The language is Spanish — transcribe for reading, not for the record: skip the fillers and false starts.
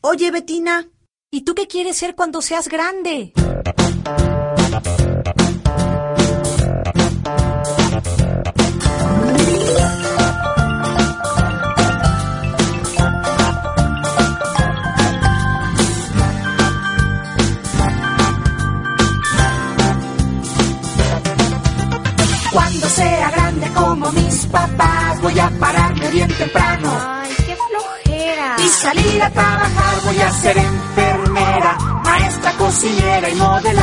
Oye, Betina, ¿y tú qué quieres ser cuando seas grande? Cuando sea grande como mis papás, voy a pararme bien temprano. Ay, qué flojera. Y salir a trabajar, voy a ser enfermera, maestra, cocinera y modelar.